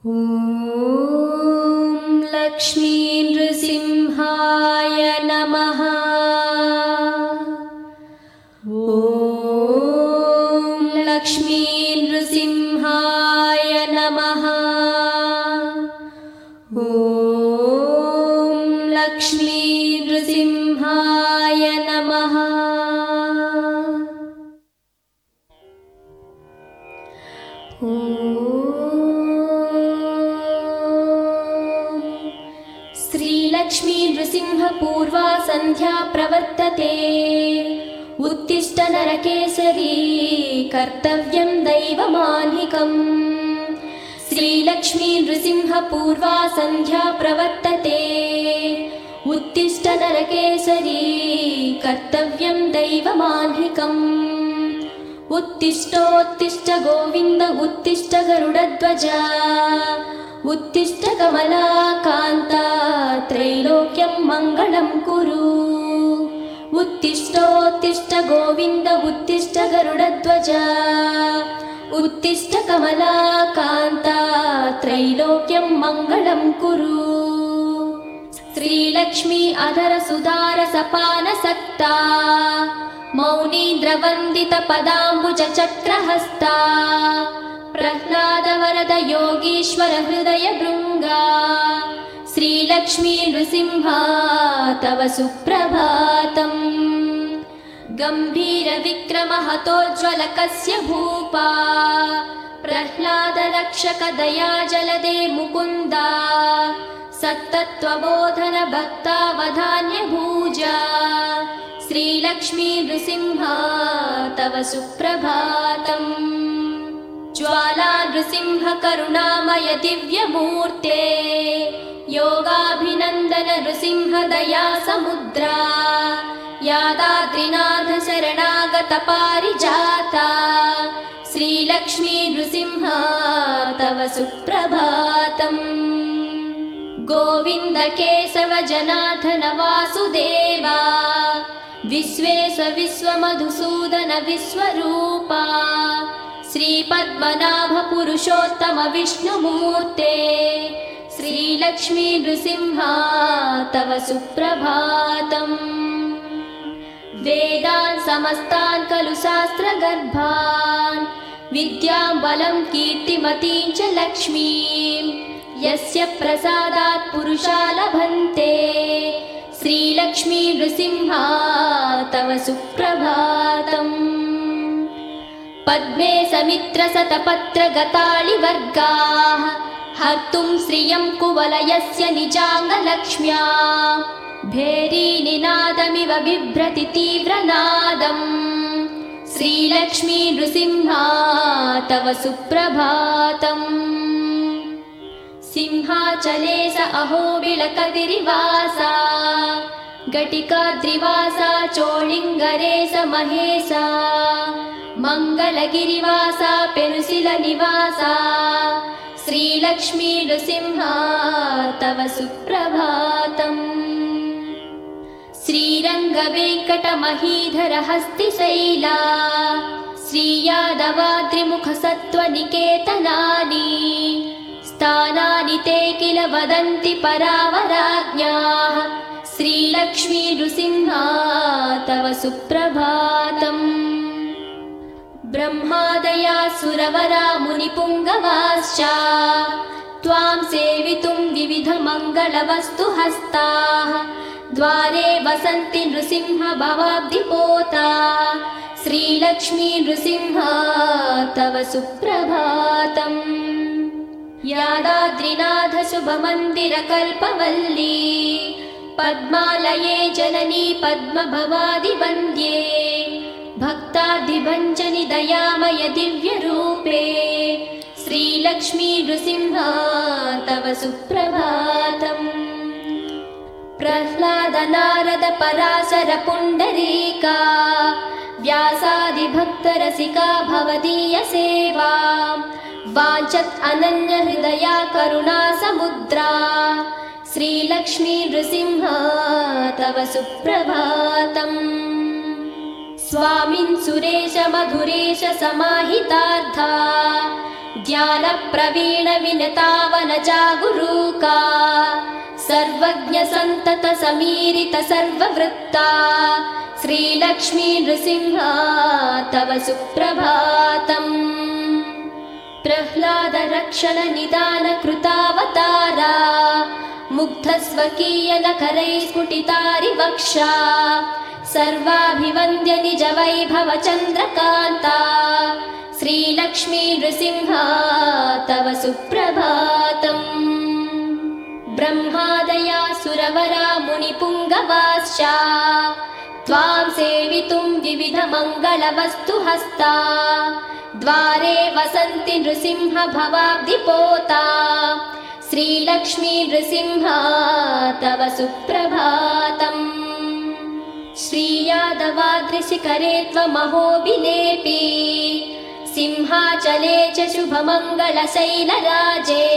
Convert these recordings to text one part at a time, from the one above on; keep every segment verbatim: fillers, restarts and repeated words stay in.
ॐ लक्ष्मी नृसिंहाय नमः। ॐ लक्ष्मी नृसिंहाय नमः। ॐ लक्ष्मी नृसिंहाय नमः। श्रीलक्ष्मी नृसिंहपूर्वा सन्ध्या प्रवर्तते। उत्तिष्ठ नरकेसरी कर्तव्यं दैवमाह्निकम्। श्रीलक्ष्मी नृसिंहपूर्वा सन्ध्या प्रवर्तते। उत्तिष्ठ नरकेसरी कर्तव्यं दैवमाह्निकम्। उत्तिष्ठोत्तिष्ठ गोविन्द उत्तिष्ठ गरुडध्वज। उत्तिष्ठ कमलाकान्ता त्रैलोक्यं मङ्गलं कुरु। उत्तिष्ठोत्तिष्ठ गोविन्द उत्तिष्ठ गरुडध्वज। उत्तिष्ठ कमलाकान्ता त्रैलोक्यं मङ्गलं कुरु। श्रीलक्ष्मी अधर सुधार सपानसक्ता। मौनीन्द्रवन्दित पदाम्बुज चक्रहस्ता। प्रह्लाद वरद योगीश्वर हृदय भृङ्गा। श्रीलक्ष्मी नृसिंहा तव सुप्रभातम्। गम्भीर विक्रम हतोज्ज्वल कस्य भूपा। प्रह्लाद रक्षक दया जलदे मुकुन्दा। सत्तत्त्वबोधन भक्तावधान्य भूजा। श्रीलक्ष्मी नृसिंहा तव सुप्रभातम्। ज्वाला नृसिंह करुणामय दिव्यमूर्ते। योगाभिनन्दन नृसिंह दया समुद्रा। यादाद्रिनाथ शरणागत पारिजाता। श्रीलक्ष्मी नृसिंहा तव सुप्रभातम्। गोविन्द केशव जनार्दन वासुदेवा। विश्वेश विश्वमधुसूदन विश्वरूपा। श्रीपद्मनाभ पुरुषोत्तम विष्णुमूर्ते। श्रीलक्ष्मी नृसिंहा तव सुप्रभातम्। वेदान् समस्तान् खलु शास्त्रगर्भान्। विद्यां बलं कीर्तिमतीं च लक्ष्मीं। यस्य प्रसादात् पुरुषा लभन्ते। श्रीलक्ष्मी नृसिंहा तव सुप्रभातम्। पद्मे समित्र सतपत्र गताळिवर्गाः। हर्तुं श्रियं कुवलयस्य निजाङ्गलक्ष्म्या। भेरी निनादमिव बिभ्रति तीव्रनादम्। श्रीलक्ष्मी नृसिंहा तव सुप्रभातम्। सिंहाचले स अहोबिलकदिरिवासा। घटिकाद्रिवासा चोळिङ्गरे स महेशा। मङ्गलगिरिवासा पेनुसिल निवासा। श्रीलक्ष्मी नृसिंहा तव सुप्रभातम्। श्रीरङ्गवेङ्कटमहीधर हस्तिशैला। श्रीयादवाद्रिमुख सत्त्वनिकेतनानि। स्थानानि ते किल वदन्ति परावराज्ञाः। श्रीलक्ष्मी नृसिंहा तव सुप्रभातम्। ब्रह्मादया सुरवरा मुनिपुङ्गवाश्च। त्वां सेवितुं विविध मङ्गलवस्तु हस्ताः। द्वारे वसन्ति नृसिंह भवाब्धिपोता। श्रीलक्ष्मी नृसिंहा तव सुप्रभातम्। यादाद्रिनाथ शुभमन्दिर कल्पवल्ली। पद्मालये जननी पद्मभवादिवन्द्ये। भक्तादिभञ्जनि दयामय दिव्यरूपे। श्रीलक्ष्मी नृसिंहा तव सुप्रभातम्। प्रह्लाद नारद पराशर पुण्डरीका। व्यासादिभक्तरसिका भवदीय सेवा। वाञ्छत् अनन्य हृदया करुणा समुद्रा। श्रीलक्ष्मी नृसिंहा तव सुप्रभातम्। स्वामिन् सुरेश मधुरेश समाहितार्था ज्ञानप्रवीण विनतावन जागुरूका सर्वज्ञ सन्तत समीरित सर्ववृत्ता श्रीलक्ष्मी नृसिंह तव सुप्रभातम्। प्रह्लाद रक्षण निदान कृतावतारा मुग्ध स्वकीय नखरैः स्फुटितारि वक्षा सर्वाभिवन्द्य निज वैभव चन्द्रकान्ता श्रीलक्ष्मी नृसिंह तव सुप्रभातम्। ब्रह्मादया सुरवरा मुनिपुङ्गवाश्च त्वां सेवितुं विविध मङ्गलवस्तुहस्ता द्वारे वसन्ति नृसिंह भवाब्धिपोता श्रीलक्ष्मी नृसिंह तव सुप्रभातम्। श्रीयादवाद्रिशिखरे त्वमहोबिलेपि सिंहाचले च शुभमङ्गलशैलराजे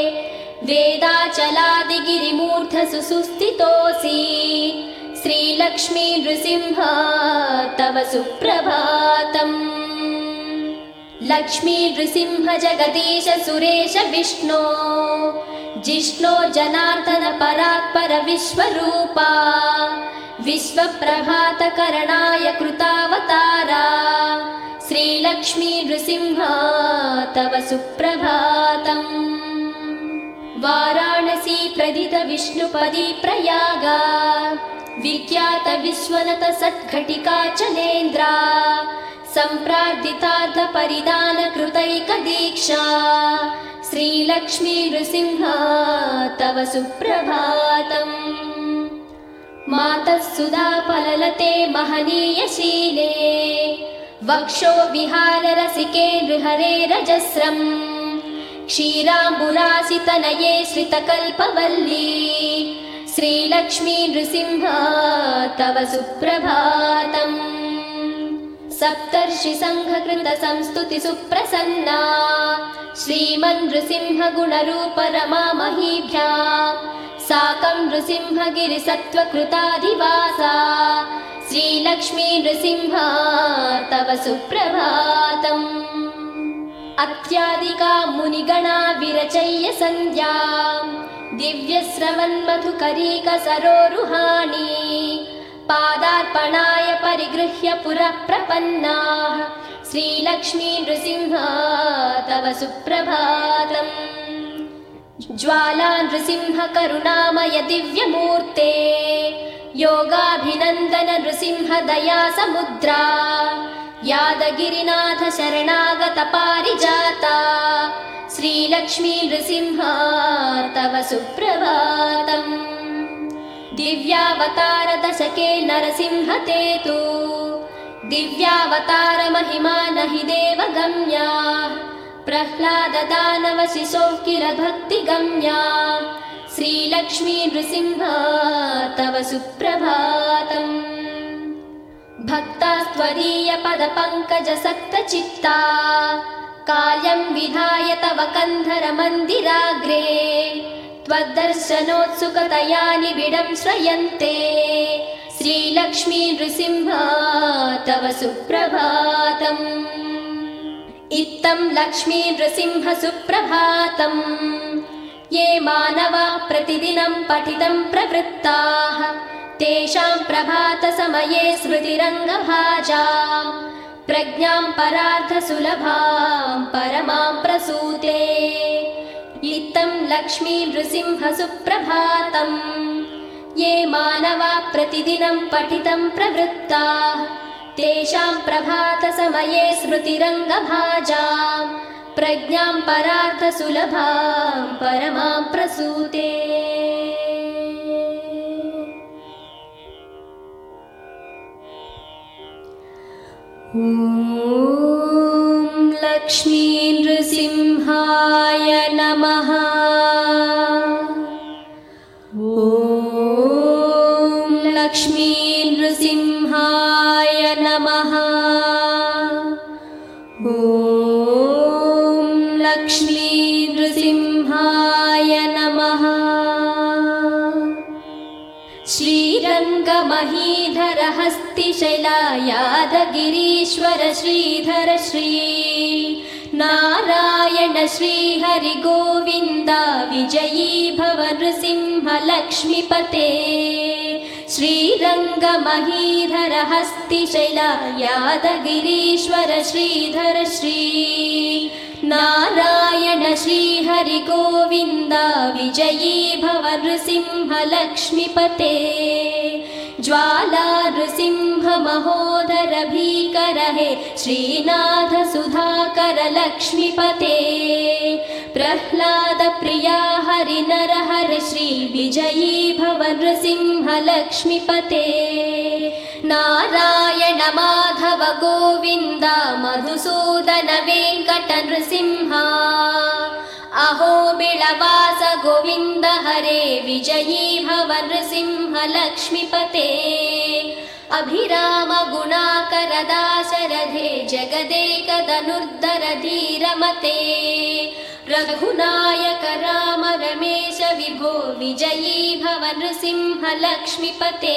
वेदाचलादिगिरिमूर्धसु सुस्थितोऽसि श्रीलक्ष्मी नृसिंह तव सुप्रभातम्। लक्ष्मी नृसिंह जगदीश सुरेश विष्णो जिष्णो जनार्दन परात्पर विश्वरूपा विश्वप्रभातकरणाय कृतावतारा श्रीलक्ष्मी नृसिंह तव सुप्रभातम्। वाराणसी प्रदित विष्णुपदी प्रयागा विख्यात विश्वनत सद्घटिका चलेन्द्रा सम्प्रार्थितार्थ परिधान कृतैक दीक्षा श्रीलक्ष्मी नृसिंह तव सुप्रभातम्। मातः सुधा फललते महनीयशीले वक्षो विहार रसिके नृहरे रजस्रम् क्षीराम्बुरासितनये श्रितकल्पवल्ली श्रीलक्ष्मी नृसिंह तव सुप्रभातम्। सप्तर्षि संघकृत संस्तुति सुप्रसन्ना श्रीमन् नृसिंह गुणरूप रमा महीभ्याम् साकं नृसिंह गिरिसत्त्वकृताधिवासा श्रीलक्ष्मी नृसिंह तव सुप्रभातम्। अत्यादिका मुनिगणा विरचय्य सन्ध्या दिव्यस्रवन्मधुकरीक सरोरुहाणि पादार्पणाय परिगृह्य पुरः प्रपन्नाः श्रीलक्ष्मी नृसिंह तव सुप्रभातम्। ज्वाला नृसिंह करुणामय दिव्यमूर्ते योगाभिनन्दन नृसिंह दया समुद्रा यादगिरिनाथ शरणागत पारिजाता श्रीलक्ष्मी नृसिंह तव सुप्रभातम्। दिव्यावतार दशके नरसिंह ते तु दिव्यावतार महिमा नहि देवगम्या प्रह्लाद दानव शिशोः किल भक्तिगम्या श्रीलक्ष्मी नृसिंह तव सुप्रभातम्। भक्तास्त्वदीय पदपङ्कज सक्तचित्ता काल्यं विधाय तव कन्धर मन्दिराग्रे त्वद्दर्शनोत्सुकतया निबिडं श्रयन्ते श्रीलक्ष्मी नृसिंह तव सुप्रभातम्। इत्थं लक्ष्मी नृसिंह सुप्रभातम् ये मानवा प्रतिदिनं पठितं प्रवृत्ताः तेषां प्रभातसमये स्मृतिरङ्गभाजां प्रज्ञां परार्थसुलभां परमां प्रसूते। इत्थं लक्ष्मी नृसिंह सुप्रभातम् ये मानवा प्रतिदिनं पठितं प्रवृत्ताः तेषां प्रभातसमये स्मृतिरङ्गभाजां प्रज्ञां परार्थसुलभां परमां प्रसूते। ॐ लक्ष्मी नृसिंहाय नमः। ॐ लक्ष्मी नृसिंहाय नमः। ॐ लक्ष्मी नृसिंहाय नमः। श्रीरङ्ग श्रीरङ्गमहीधर हस्तिशैला यादगिरीश्वर श्रीधर श्री नारायण श्रीहरि गोविन्द विजयी भव नृसिंह लक्ष्मीपते श्रीरङ्गमहीधर हस्तिशैला यादगिरीश्वर श्रीधर श्री नारायण श्रीहरि गोविन्द विजयी भव नृसिंह लक्ष्मीपते ज्वाला नृसिंह महोदर भीकर हे श्रीनाथ सुधाकर लक्ष्मीपते प्रह्लाद प्रिया हरि नरहर श्री विजयी भव नृसिंह लक्ष्मीपते नारायण माधव गोविन्द मधुसूदन वेङ्कट नृसिंह अहो बिळवास गोविन्द हरे विजयी भव नृसिंह लक्ष्मीपते अभिराम गुणाकर दाशरथे जगदेक धनुर्धर धीरमते रघुनायक राम रमेश विभो विजयी भव नृसिंह लक्ष्मीपते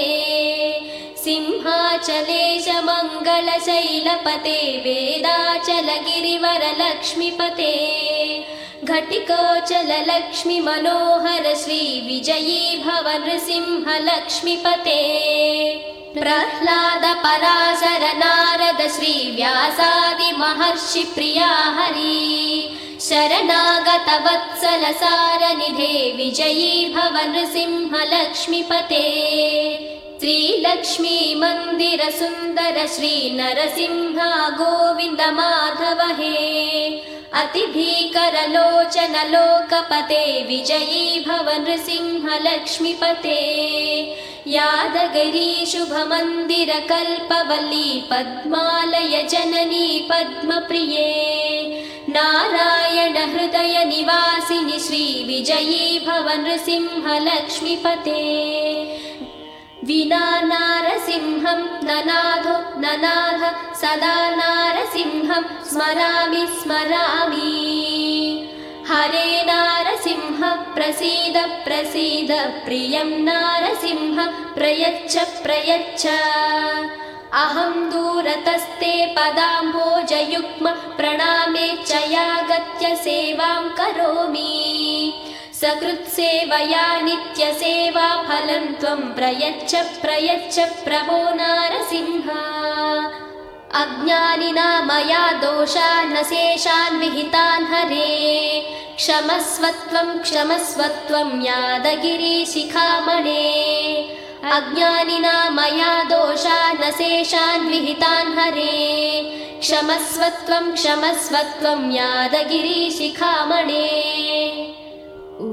सिंहाचलेश मंगल शैलपते वेदाचल गिरिवर लक्ष्मीपते घटिकोचल लक्ष्मी मनोहर श्री विजयी भव नृसिंह लक्ष्मीपते प्रह्लाद पराशर नारद श्री व्यासादि महर्षि प्रिया हरि शरणागत वत्सल सारनिधे विजयी भव नृसिंह लक्ष्मीपते श्रीलक्ष्मी मंदिर सुंदर श्री नरसिंह गोविंद माधव हे अति भीकर लोचन लोकपते विजयी भव नृसिंह लक्ष्मीपते यादगिरी शुभ मंदिर कल्पवल्ली पद्मालय जननी पद्मप्रिये नारायण हृदय निवासिनि श्री विजयी भव नृसिंह लक्ष्मीपते विना नारसिंहं ननाथो ननाथ सदा नारसिंहं स्मरामि स्मरामि हरे नारसिंह प्रसीद प्रसीद प्रियं नारसिंह प्रयच्छ प्रयच्छ अहं दूरतस्ते पदाम्भोजयुग्म प्रणामे च यागत्य सेवां करोमि सकृत्सेवया नित्यसेवा फलं त्वं प्रयच्छ प्रयच्छ प्रभो नारसिंह अज्ञानिना मया दोषान् शेषान् विहितान् हरे क्षमस्वत्वं क्षमस्वत्वं यादगिरीशिखामणे अज्ञानिना मया दोषान् शेषान् विहितान् हरे क्षमस्वत्वं क्षमस्वत्वं यादगिरीशिखामणे ॐ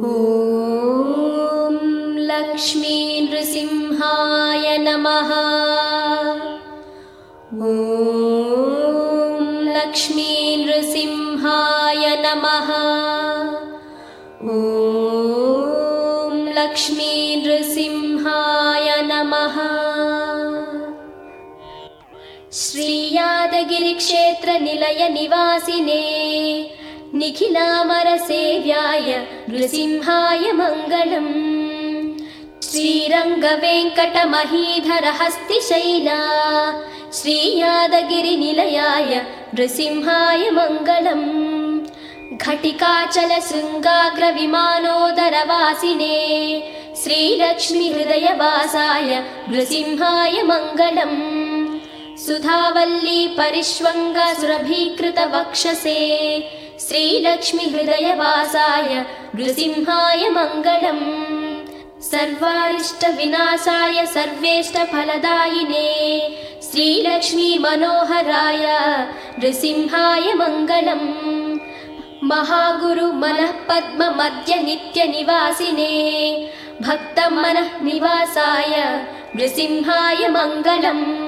लक्ष्मी नृसिंहाय नमः ॐ लक्ष्मी नृसिंहाय नमः ॐ लक्ष्मी नृसिंहाय नमः श्री यादगिरि क्षेत्र निलय निवासिने निखिलामर सेव्याय नृसिंहाय मङ्गलम् श्रीरङ्ग वेङ्कट महीधर हस्तिशैला श्री यादगिरि निलयाय नृसिंहाय मङ्गलम् घटिकाचल शृङ्गाग्र विमानोदर वासिने श्रीलक्ष्मी हृदय वासाय नृसिंहाय मङ्गलम् सुधावल्ली परिष्वङ्ग सुरभीकृत वक्षसे श्रीलक्ष्मी हृदय वासाय नृसिंहाय मङ्गलम् सर्वारिष्ट विनाशाय सर्वेष्ट फलदायिने श्रीलक्ष्मी मनोहराय नृसिंहाय मङ्गलम् महागुरु मनः पद्म मध्य नित्य निवासिने भक्त मनः निवासाय नृसिंहाय मङ्गलम्